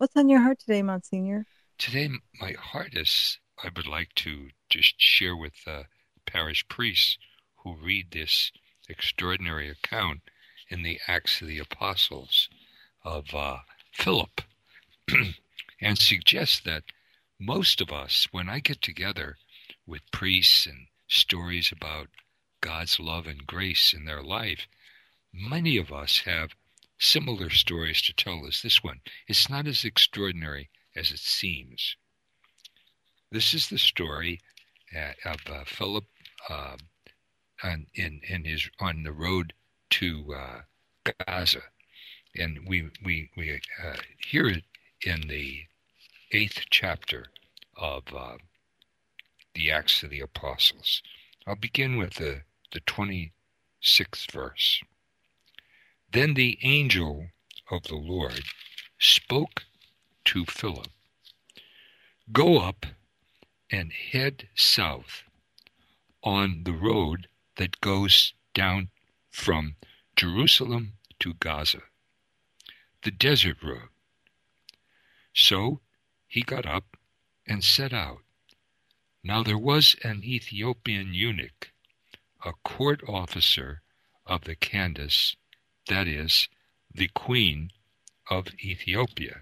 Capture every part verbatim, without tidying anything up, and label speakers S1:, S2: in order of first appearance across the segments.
S1: What's on your heart today, Monsignor?
S2: Today, my heart is, I would like to just share with uh, parish priests who read this extraordinary account in the Acts of the Apostles of uh, Philip and suggest that most of us, when I get together with priests and stories about God's love and grace in their life, many of us have similar stories to tell as this one. It's not as extraordinary as it seems. This is the story uh, of uh, Philip uh, on, in, in his, on the road to uh, Gaza. And we, we, we uh, hear it in the eighth chapter of uh, the Acts of the Apostles. I'll begin with the, the twenty-sixth verse. Then the angel of the Lord spoke to Philip, "Go up and head south on the road that goes down from Jerusalem to Gaza, the desert road." So he got up and set out. Now there was an Ethiopian eunuch, a court officer of the Candace, that is, the queen of Ethiopia,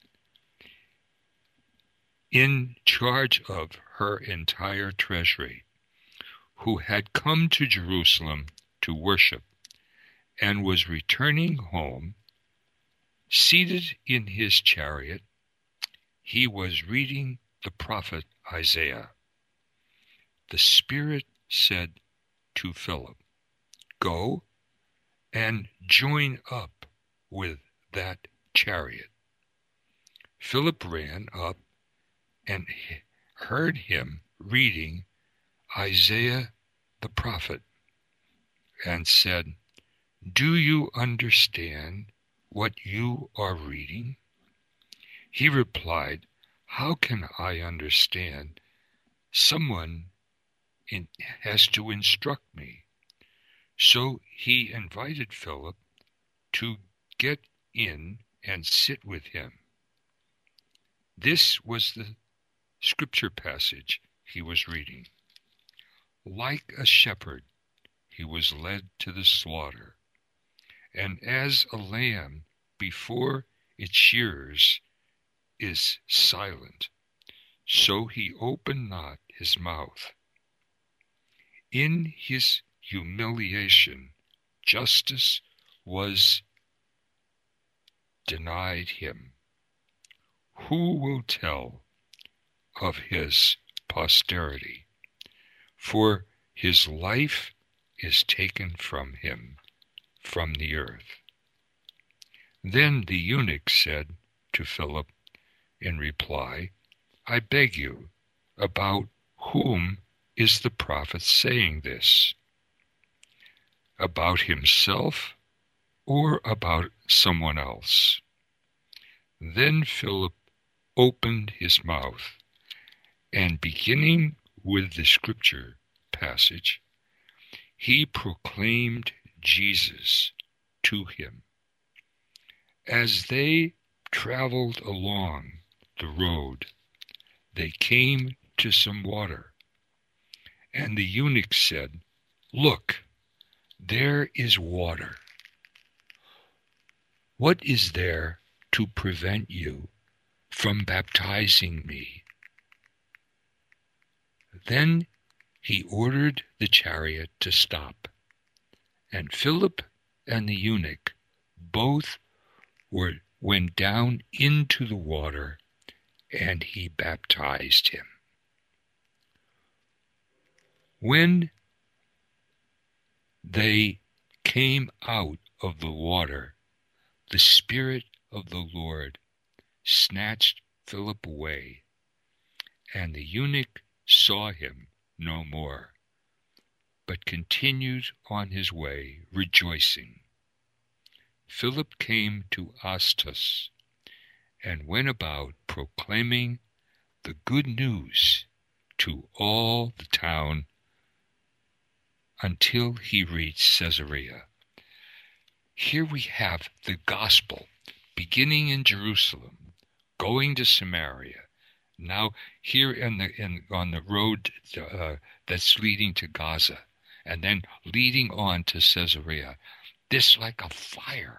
S2: in charge of her entire treasury, who had come to Jerusalem to worship, and was returning home. Seated in his chariot, he was reading the prophet Isaiah. The Spirit said to Philip, "Go and join up with that chariot." Philip ran up and heard him reading Isaiah the prophet, and said, "Do you understand what you are reading?" He replied, "How can I understand? Someone in, has to instruct me." So he invited Philip to get in and sit with him. This was the scripture passage he was reading. Like a shepherd, he was led to the slaughter, and as a lamb before its shearers is silent, so he opened not his mouth. In his humiliation, justice was denied him. Who will tell of his posterity? For his life is taken from him from the earth. Then the eunuch said to Philip in reply, "I beg you, about whom is the prophet saying this? About himself or about someone else?" Then Philip opened his mouth, and beginning with the scripture passage, he proclaimed Jesus to him. As they traveled along the road, they came to some water, and the eunuch said, "Look, there is water. What is there to prevent you from baptizing me?" Then he ordered the chariot to stop, and Philip and the eunuch both were, went down into the water, and he baptized him. When they came out of the water, the Spirit of the Lord snatched Philip away, and the eunuch saw him no more, but continued on his way, rejoicing. Philip came to Astus, and went about proclaiming the good news to all the town until he reached Caesarea. Here we have the gospel beginning in Jerusalem, going to Samaria, now here in the in on the road uh, that's leading to Gaza, and then leading on to Caesarea, this like a fire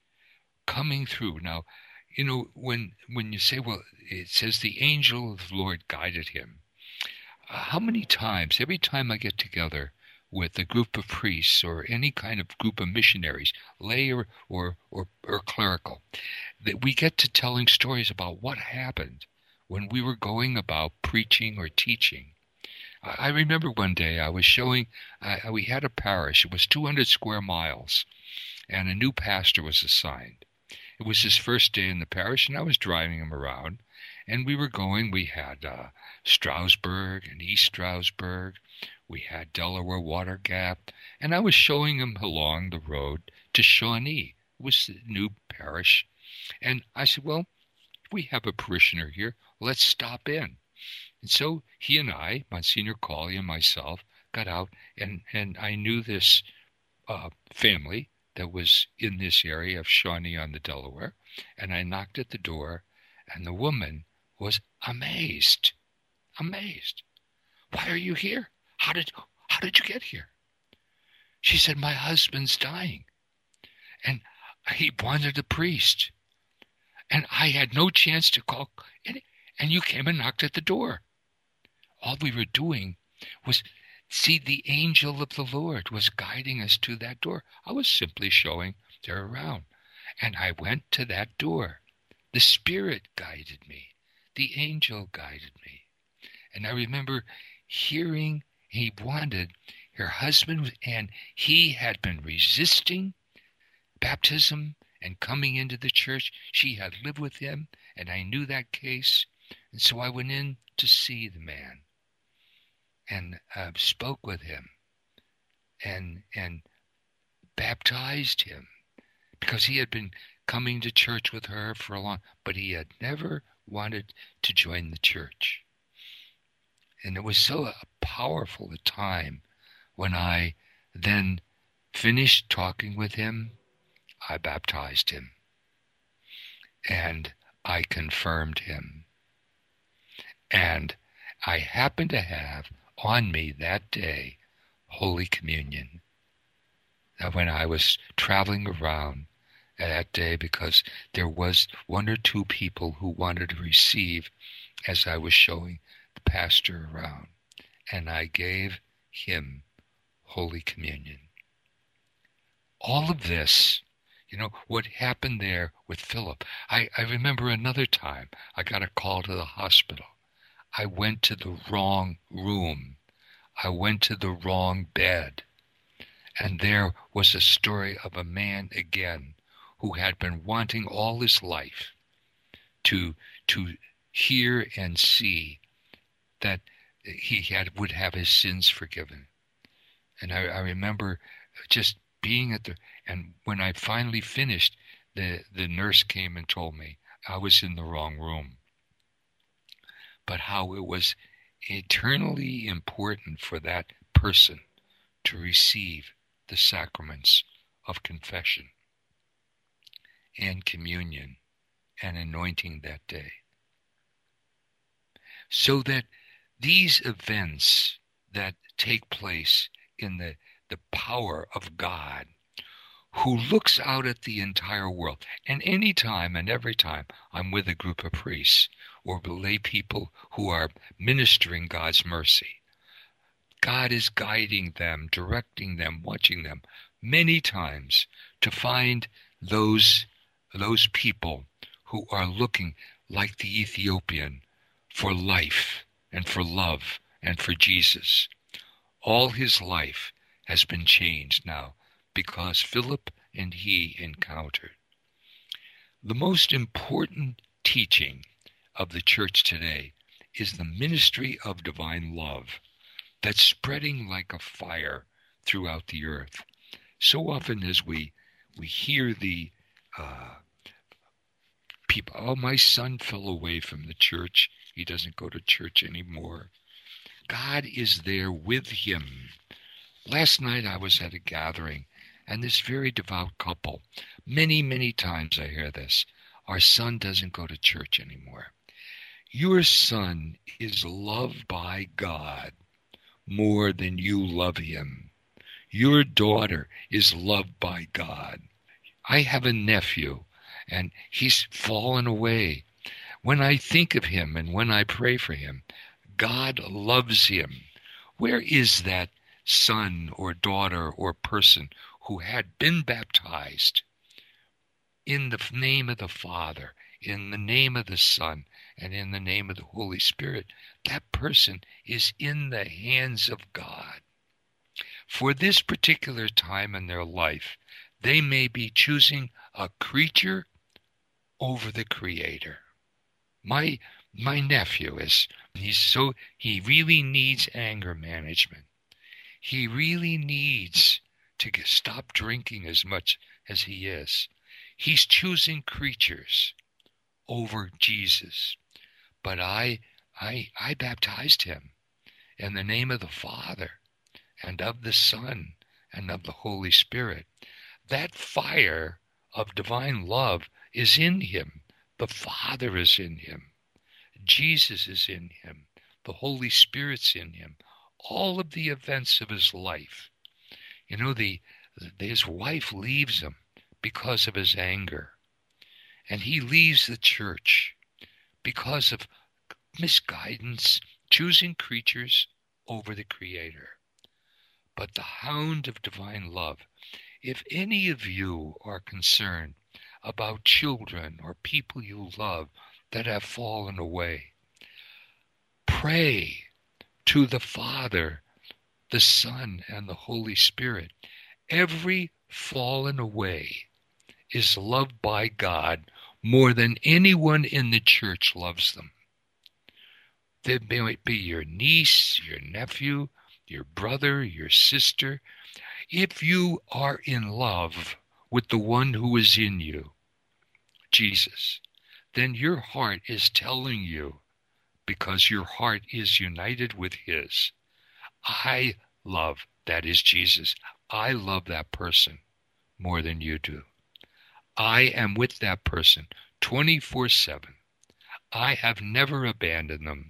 S2: coming through. Now, you know, when when you say, well, it says the angel of the Lord guided him. Uh, how many times, every time I get together with a group of priests or any kind of group of missionaries, lay or, or, or, or clerical, that we get to telling stories about what happened when we were going about preaching or teaching. I, I remember one day I was showing, uh, we had a parish, it was two hundred square miles, and a new pastor was assigned. It was his first day in the parish, and I was driving him around, and we were going, we had uh, Stroudsburg and East Stroudsburg, we had Delaware Water Gap, and I was showing him along the road to Shawnee. It was the new parish. And I said, well, we have a parishioner here, let's stop in. And so he and I, Monsignor Cawley and myself, got out, and, and I knew this uh, family that was in this area of Shawnee on the Delaware, and I knocked at the door, and the woman was amazed, amazed. Why are you here? How did, how did you get here? She said, my husband's dying, and he wanted a priest, and I had no chance to call, and, and you came and knocked at the door. All we were doing was, see, the angel of the Lord was guiding us to that door. I was simply showing her around, and I went to that door. The Spirit guided me. The angel guided me. And I remember hearing he wanted her husband, and he had been resisting baptism and coming into the church. She had lived with him, and I knew that case. And so I went in to see the man and uh, spoke with him and and baptized him, because he had been coming to church with her for a long, but he had never wanted to join the church. And it was so powerful a time when I then finished talking with him. I baptized him, and I confirmed him, and I happened to have on me that day Holy Communion. Now, when I was traveling around that day, because there was one or two people who wanted to receive as I was showing the pastor around, and I gave him Holy Communion. All of this, you know, what happened there with Philip. I, I remember another time I got a call to the hospital. I went to the wrong room. I went to the wrong bed. And there was a story of a man again who had been wanting all his life to, to hear and see that he had would have his sins forgiven. And I, I remember just being at the, and when I finally finished, the, the nurse came and told me I was in the wrong room. But how it was eternally important for that person to receive the sacraments of confession and communion and anointing that day. So that these events that take place in the, the power of God, who looks out at the entire world, and any time and every time I'm with a group of priests or lay people who are ministering God's mercy, God is guiding them, directing them, watching them many times to find those, those people who are looking like the Ethiopian for life and for love and for Jesus. All his life has been changed now because Philip and he encountered. The most important teaching of the church today is the ministry of divine love that's spreading like a fire throughout the earth. So often as we we hear the uh, people, oh, my son fell away from the church. He doesn't go to church anymore. God is there with him. Last night I was at a gathering, and this very devout couple, many, many times I hear this, our son doesn't go to church anymore. Your son is loved by God more than you love him. Your daughter is loved by God. I have a nephew, and he's fallen away. When I think of him and when I pray for him, God loves him. Where is that son or daughter or person who had been baptized in the name of the Father, in the name of the Son, and in the name of the Holy Spirit? That person is in the hands of God. For this particular time in their life, they may be choosing a creature over the Creator. My my nephew is, he's so, he really needs anger management. He really needs to get, stop drinking as much as he is. He's choosing creatures over Jesus. But I, I, I baptized him in the name of the Father and of the Son and of the Holy Spirit. That fire of divine love is in him. The Father is in him. Jesus is in him. The Holy Spirit's in him. All of the events of his life. You know, the his wife leaves him because of his anger. And he leaves the church because of misguidance, choosing creatures over the Creator. But the hound of divine love, if any of you are concerned about children or people you love that have fallen away, pray to the Father, the Son, and the Holy Spirit. Every fallen away is loved by God more than anyone in the church loves them. They might be your niece, your nephew, your brother, your sister. If you are in love with the one who is in you, Jesus, then your heart is telling you, because your heart is united with his, I love, that is Jesus, I love that person more than you do. I am with that person twenty-four seven. I have never abandoned them.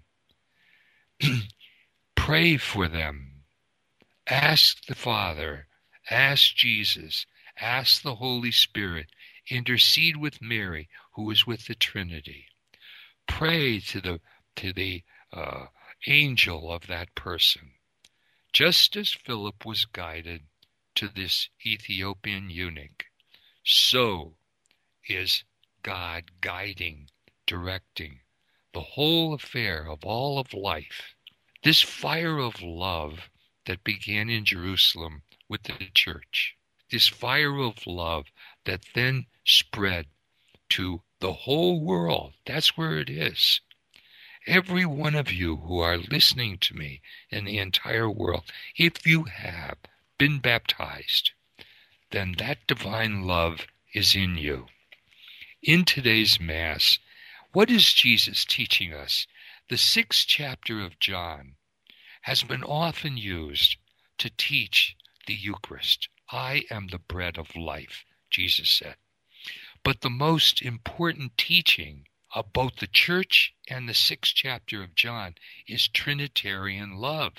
S2: Pray for them. Ask the Father. Ask Jesus. Ask the Holy Spirit. Intercede with Mary, who is with the Trinity. Pray to the to the uh, angel of that person. Just as Philip was guided to this Ethiopian eunuch, so is God guiding, directing the whole affair of all of life. This fire of love that began in Jerusalem with the church, this fire of love that then spread to the whole world. That's where it is. Every one of you who are listening to me in the entire world, if you have been baptized, then that divine love is in you. In today's Mass, what is Jesus teaching us? The sixth chapter of John has been often used to teach the Eucharist. I am the bread of life, Jesus said. But the most important teaching of both the church and the sixth chapter of John is Trinitarian love.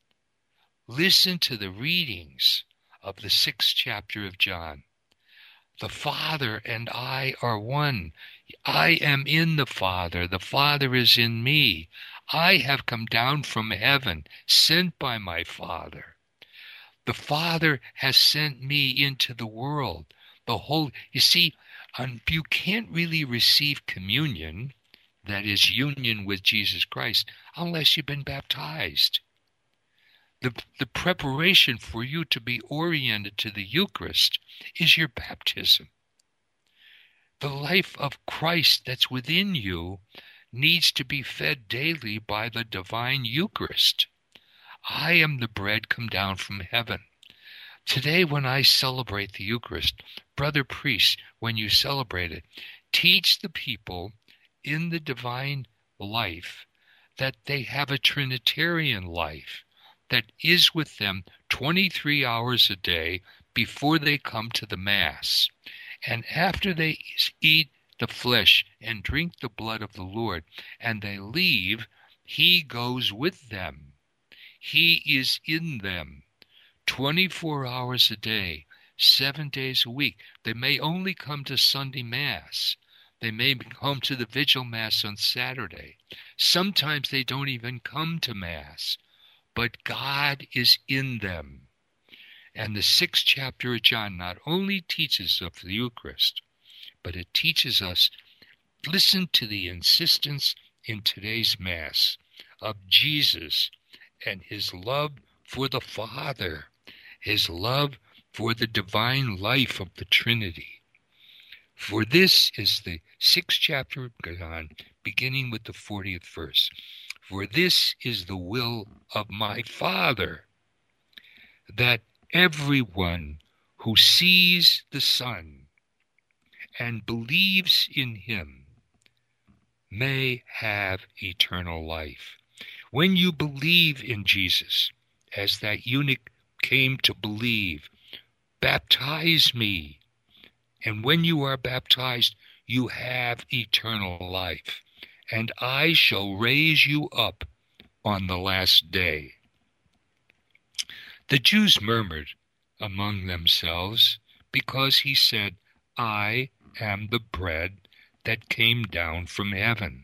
S2: Listen to the readings of the sixth chapter of John. The Father and I are one. I am in the Father. The Father is in me. I have come down from heaven, sent by my Father. The Father has sent me into the world. The whole, you see, um, you can't really receive communion, that is union with Jesus Christ, unless you've been baptized. The, the preparation for you to be oriented to the Eucharist is your baptism. The life of Christ that's within you needs to be fed daily by the divine Eucharist. I am the bread come down from heaven. Today, when I celebrate the Eucharist, brother priest, when you celebrate it, teach the people in the divine life that they have a Trinitarian life that is with them twenty-three hours a day before they come to the Mass. And after they eat the flesh and drink the blood of the Lord, and they leave, he goes with them. He is in them twenty-four hours a day, seven days a week. They may only come to Sunday Mass. They may come to the Vigil Mass on Saturday. Sometimes they don't even come to Mass. But God is in them. And the sixth chapter of John not only teaches of the Eucharist, but it teaches us, listen to the insistence in today's Mass of Jesus and his love for the Father, his love for the divine life of the Trinity. For this is the sixth chapter of John, beginning with the fortieth verse. For this is the will of my Father, that everyone who sees the Son and believes in him may have eternal life. When you believe in Jesus, as that eunuch came to believe, baptize me. And when you are baptized, you have eternal life, and I shall raise you up on the last day. The Jews murmured among themselves because he said, I am the bread that came down from heaven.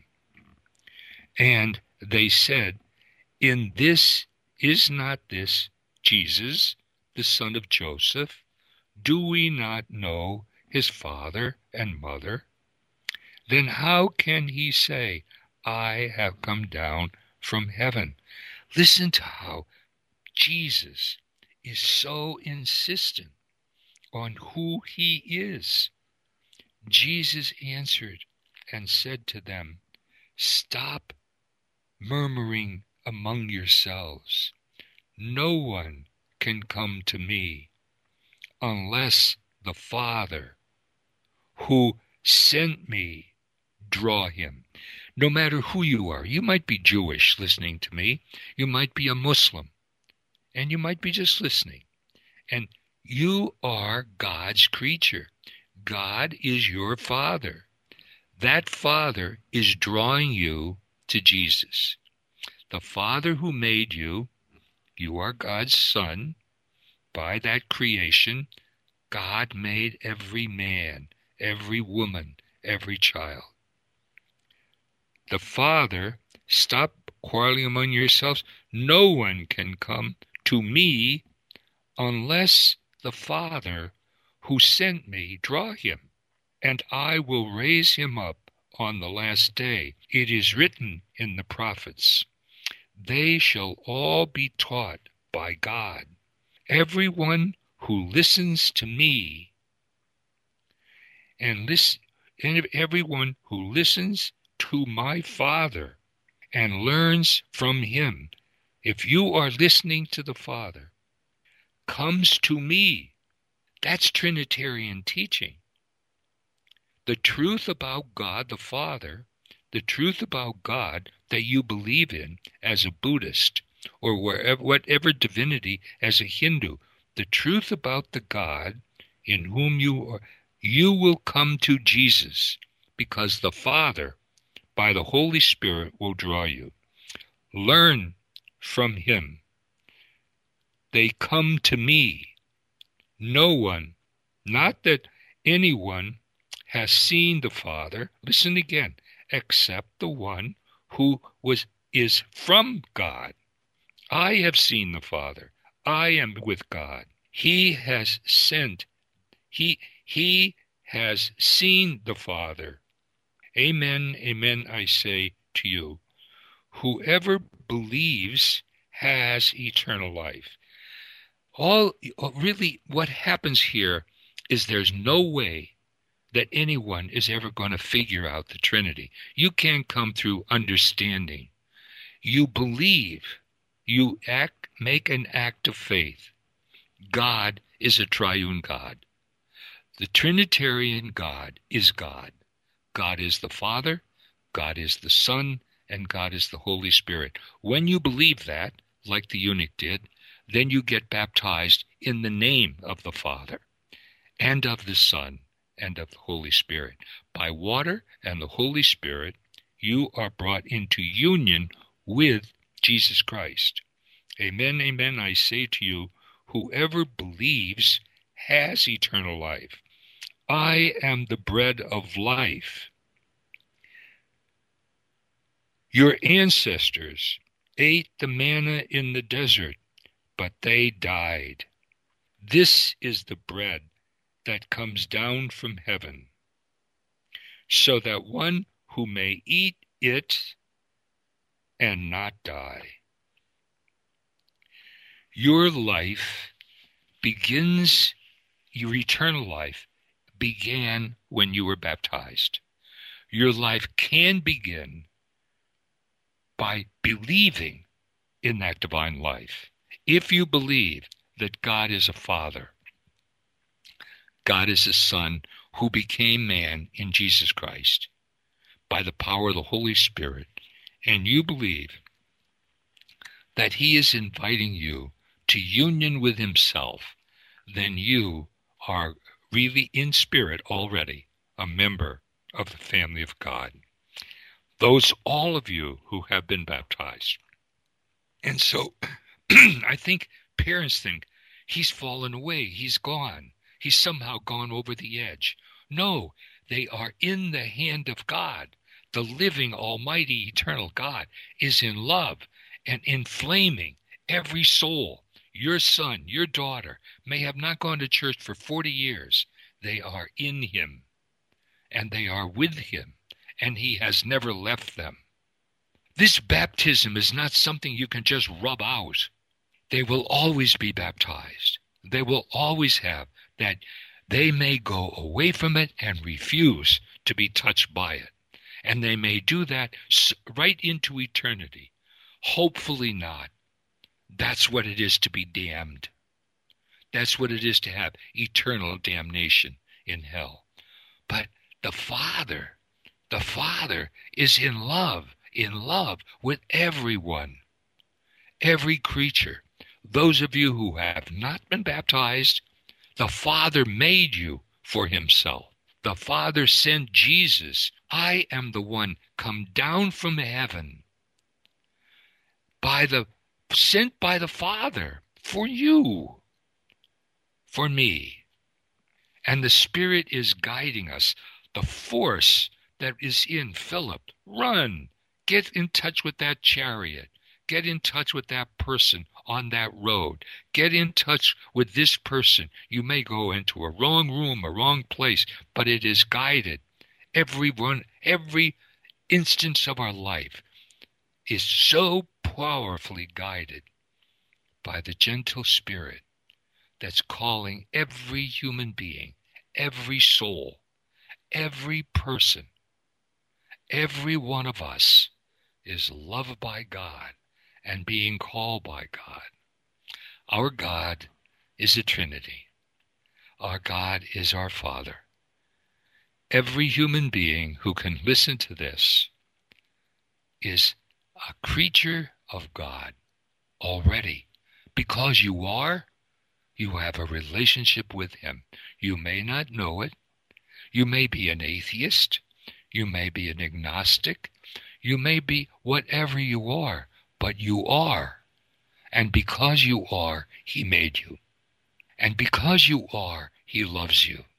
S2: And they said, in this, is not this Jesus, the son of Joseph? Do we not know his father and mother? Then how can he say, I have come down from heaven? Listen to how Jesus is so insistent on who he is. Jesus answered and said to them, stop murmuring among yourselves. No one can come to me unless the Father who sent me draw him. No matter who you are, you might be Jewish listening to me, you might be a Muslim, and you might be just listening. And you are God's creature. God is your Father. That Father is drawing you to Jesus. The Father who made you, you are God's Son. By that creation, God made every man, every woman, every child. The Father, stop quarreling among yourselves. No one can come to me unless the Father who sent me draw him, and I will raise him up on the last day. It is written in the prophets, they shall all be taught by God. Everyone who listens to me, and listen, and everyone who listens to my Father and learns from him, if you are listening to the Father, comes to me. That's Trinitarian teaching. The truth about God the Father, the truth about God that you believe in as a Buddhist, or wherever, whatever divinity as a Hindu, the truth about the God in whom you are, you will come to Jesus, because the Father, by the Holy Spirit, will draw you. Learn from him. They come to me. No one, not that anyone has seen the Father, listen again, except the one who was is from God. I have seen the Father. I am with God. He has sent. He, he has seen the Father. Amen, amen, I say to you. Whoever believes has eternal life. All, really, what happens here is there's no way that anyone is ever going to figure out the Trinity. You can't come through understanding. You believe. You act, make an act of faith. God is a triune God. The Trinitarian God is God. God is the Father, God is the Son, and God is the Holy Spirit. When you believe that, like the eunuch did, then you get baptized in the name of the Father, and of the Son, and of the Holy Spirit. By water and the Holy Spirit, you are brought into union with Jesus Christ. Amen, amen, I say to you, whoever believes has eternal life. I am the bread of life. Your ancestors ate the manna in the desert, but they died. This is the bread that comes down from heaven, so that one who may eat it and not die. Your life begins, your eternal life began when you were baptized. Your life can begin by believing in that divine life. If you believe that God is a Father, God is a Son who became man in Jesus Christ by the power of the Holy Spirit, and you believe that he is inviting you to union with himself, then you are really in spirit already a member of the family of God. Those, all of you who have been baptized. And so I think parents think he's fallen away, he's gone, he's somehow gone over the edge. No, they are in the hand of God. The living, almighty, eternal God is in love and inflaming every soul. Your son, your daughter may have not gone to church for forty years. They are in him, and they are with him, and he has never left them. This baptism is not something you can just rub out. They will always be baptized. They will always have that. They may go away from it and refuse to be touched by it. And they may do that right into eternity. Hopefully not. That's what it is to be damned. That's what it is to have eternal damnation in hell. But the Father, the Father is in love, in love with everyone, every creature. Those of you who have not been baptized, the Father made you for himself. The Father sent Jesus. I am the one come down from heaven, by the sent by the Father for you, for me. And the Spirit is guiding us. The force that is in Philip, run, get in touch with that chariot. Get in touch with that person on that road. Get in touch with this person. You may go into a wrong room, a wrong place, but it is guided. Everyone, every instance of our life is so powerfully guided by the gentle Spirit that's calling every human being, every soul, every person, every one of us is loved by God and being called by God. Our God is a Trinity. Our God is our Father. Every human being who can listen to this is a creature of God already. Because you are, you have a relationship with him. You may not know it. You may be an atheist. You may be an agnostic. You may be whatever you are, but you are. And because you are, he made you. And because you are, he loves you.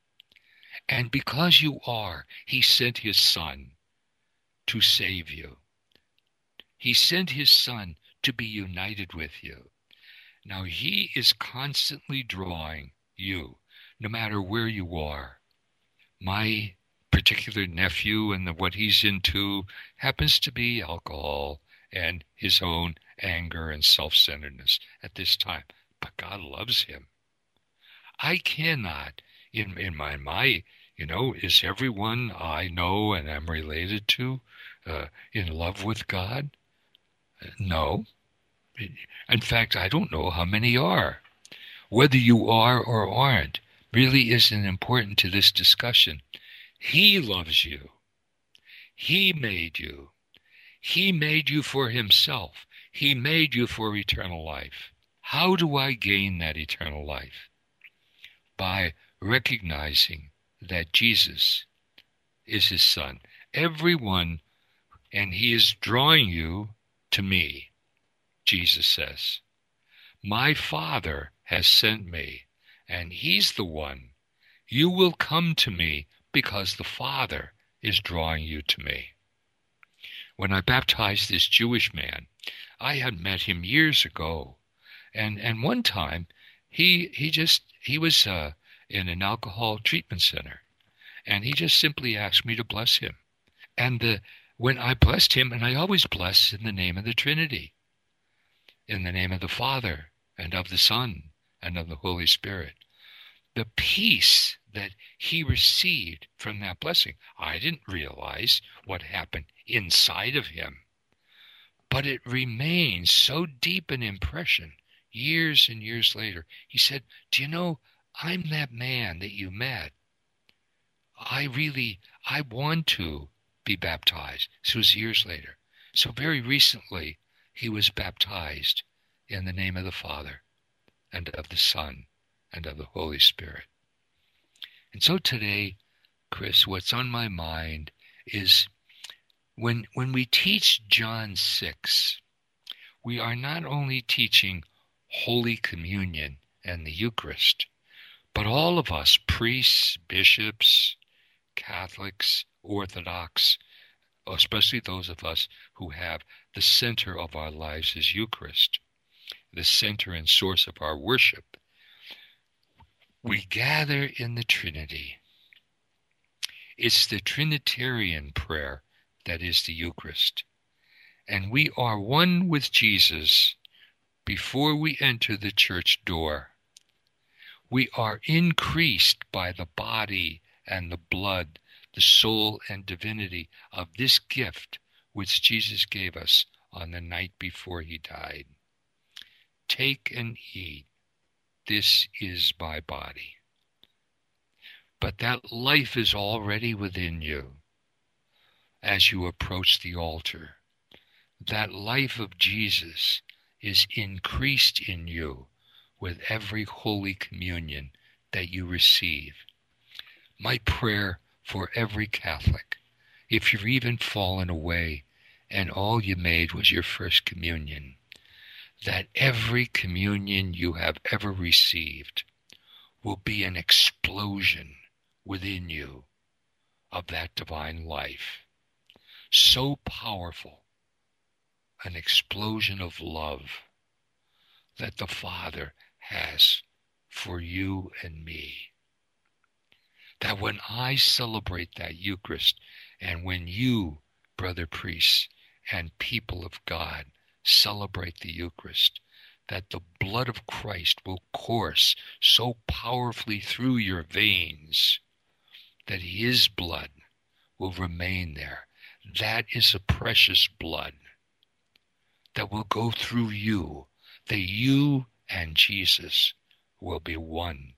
S2: And because you are, he sent his Son to save you. He sent his Son to be united with you. Now he is constantly drawing you, no matter where you are. My particular nephew and the, what he's into happens to be alcohol and his own anger and self-centeredness at this time. But God loves him. I cannot, in, in my, my, you know, is everyone I know and am related to uh, in love with God? Uh, no. In fact, I don't know how many are. Whether you are or aren't really isn't important to this discussion. He loves you. He made you. He made you for himself. He made you for eternal life. How do I gain that eternal life? By recognizing that Jesus is his Son. Everyone, and he is drawing you to me, Jesus says. My Father has sent me, and he's the one. You will come to me because the Father is drawing you to me. When I baptized this Jewish man, I had met him years ago, and and one time he he just he was uh, in an alcohol treatment center, and he just simply asked me to bless him. And the, when I blessed him, and I always bless in the name of the Trinity, in the name of the Father and of the Son and of the Holy Spirit, the peace that he received from that blessing, I didn't realize what happened inside of him, but it remains so deep an impression years and years later. He said, do you know, I'm that man that you met. I really, I want to be baptized. This was years later. So very recently, he was baptized in the name of the Father and of the Son and of the Holy Spirit. And so today, Chris, what's on my mind is when when we teach John six, we are not only teaching Holy Communion and the Eucharist, but all of us, priests, bishops, Catholics, Orthodox, especially those of us who have the center of our lives as Eucharist, the center and source of our worship, we gather in the Trinity. It's the Trinitarian prayer that is the Eucharist. And we are one with Jesus before we enter the church door. We are increased by the body and the blood, the soul and divinity of this gift which Jesus gave us on the night before he died. Take and eat. This is my body. But that life is already within you as you approach the altar. That life of Jesus is increased in you with every Holy Communion that you receive. My prayer for every Catholic, if you've even fallen away and all you made was your first communion, that every communion you have ever received will be an explosion within you of that divine life. So powerful, an explosion of love that the Father has for you and me. That when I celebrate that Eucharist, and when you, brother priests and people of God, celebrate the Eucharist, that the blood of Christ will course so powerfully through your veins that his blood will remain there. That is a precious blood that will go through you, that you and Jesus will be one.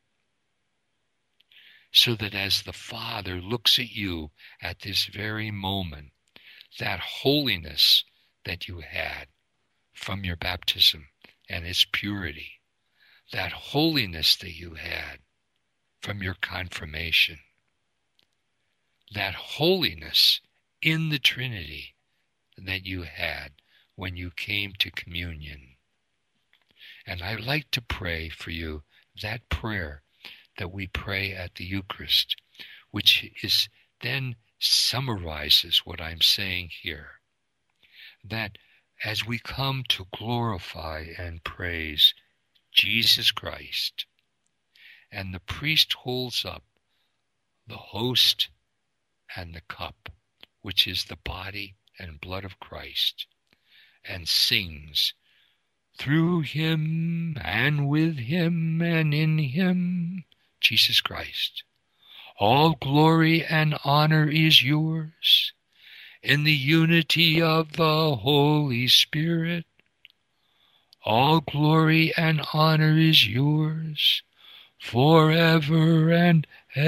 S2: So that as the Father looks at you at this very moment, that holiness that you had from your baptism and its purity, that holiness that you had from your confirmation, that holiness in the Trinity that you had when you came to communion. And I like to pray for you that prayer that we pray at the Eucharist, which is then summarizes what I'm saying here. That as we come to glorify and praise Jesus Christ, and the priest holds up the host and the cup, which is the body and blood of Christ, and sings, through him and with him and in him, Jesus Christ, all glory and honor is yours, in the unity of the Holy Spirit. All glory and honor is yours, forever and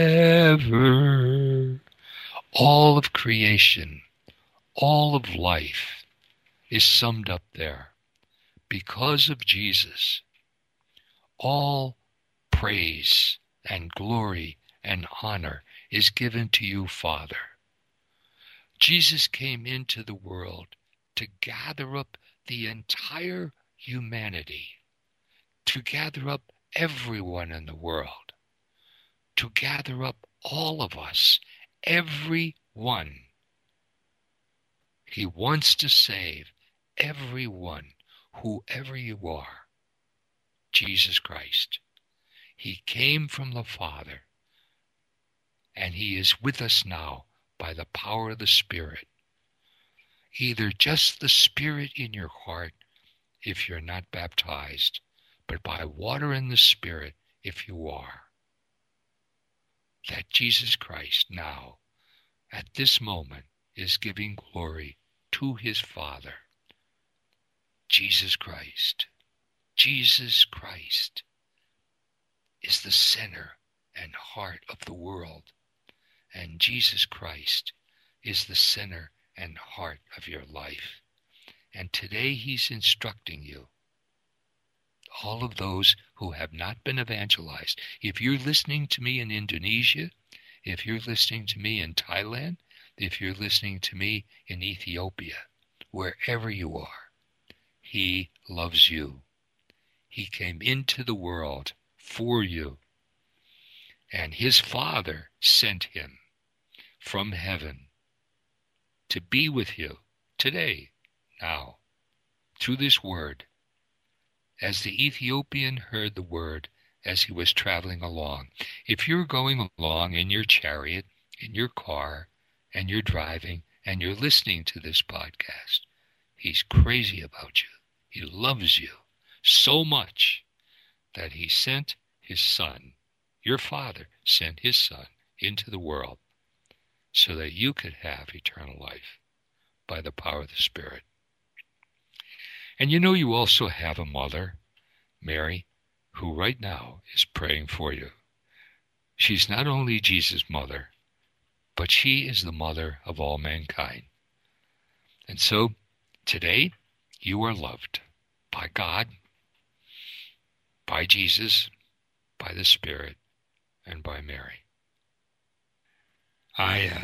S2: ever. All of creation, all of life is summed up there. Because of Jesus, all praise and glory and honor is given to you, Father. Jesus came into the world to gather up the entire humanity, to gather up everyone in the world, to gather up all of us, every one. He wants to save everyone, whoever you are. Jesus Christ. He came from the Father, and he is with us now by the power of the Spirit. Either just the Spirit in your heart if you're not baptized, but by water and the Spirit if you are. That Jesus Christ now, at this moment, is giving glory to his Father. Jesus Christ, Jesus Christ is the center and heart of the world. And Jesus Christ is the center and heart of your life. And today he's instructing you, all of those who have not been evangelized. If you're listening to me in Indonesia, if you're listening to me in Thailand, if you're listening to me in Ethiopia, wherever you are, he loves you. He came into the world for you. And his Father sent him from heaven to be with you today, now, through this word. As the Ethiopian heard the word as he was traveling along. If you're going along in your chariot, in your car, and you're driving, and you're listening to this podcast, he's crazy about you. He loves you so much that he sent his Son, your Father sent his Son into the world so that you could have eternal life by the power of the Spirit. And you know you also have a mother, Mary, who right now is praying for you. She's not only Jesus' mother, but she is the mother of all mankind. And so today you are loved by God, by Jesus, by the Spirit, and by Mary. I, uh,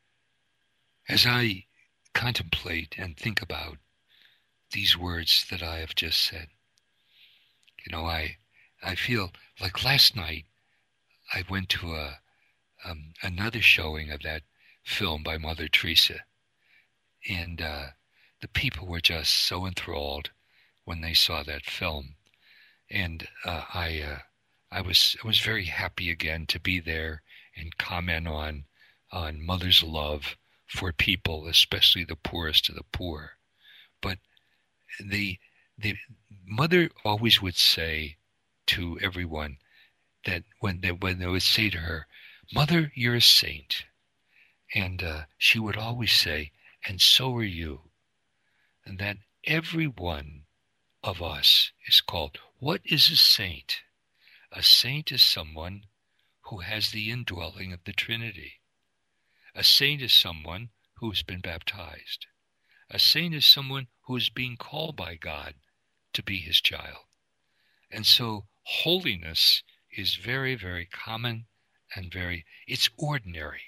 S2: as I contemplate and think about these words that I have just said, you know, I I feel like last night I went to a um, another showing of that film by Mother Teresa, and uh, the people were just so enthralled when they saw that film, and uh, I uh, I was I was very happy again to be there and comment on on Mother's love for people, especially the poorest of the poor. But the the Mother always would say to everyone that when they when they would say to her, "Mother, you're a saint," and uh, she would always say, "And so are you," and that every one of us is called. What is a saint? A saint is someone who has the indwelling of the Trinity. A saint is someone who has been baptized. A saint is someone who is being called by God to be his child. And so holiness is very, very common and very, it's ordinary.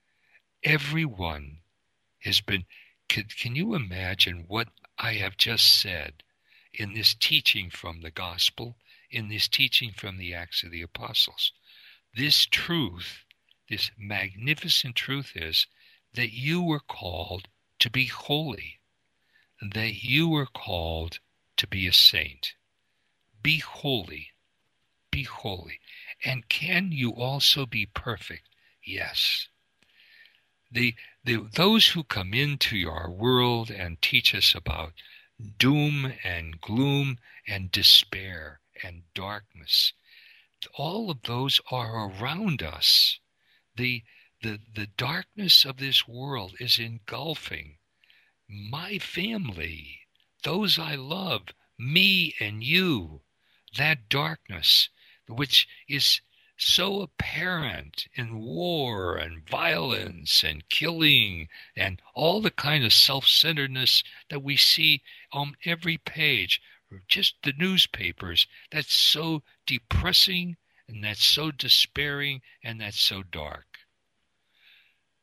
S2: Everyone has been, can, can you imagine what I have just said in this teaching from the gospel, in this teaching from the Acts of the Apostles? This truth, this magnificent truth is that you were called to be holy, that you were called to be a saint. Be holy. Be holy. And can you also be perfect? Yes. The, the, those who come into our world and teach us about doom and gloom and despair and darkness, all of those are around us. The, the, the darkness of this world is engulfing my family, those I love, me and you. That darkness, which is so apparent in war and violence and killing and all the kind of self-centeredness that we see on every page, just the newspapers, that's so depressing and that's so despairing and that's so dark.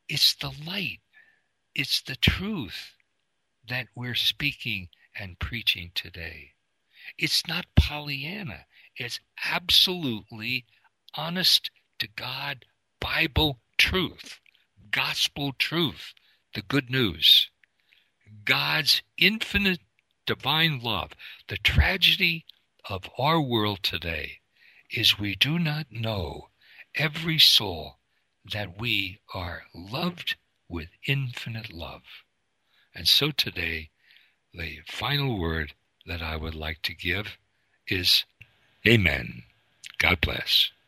S2: It's the light. It's the truth that we're speaking and preaching today. It's not Pollyanna. It's absolutely honest to God Bible truth, gospel truth, the good news. God's infinite divine love. The tragedy of our world today is we do not know every soul that we are loved with infinite love. And so today, the final word that I would like to give is Amen. God bless.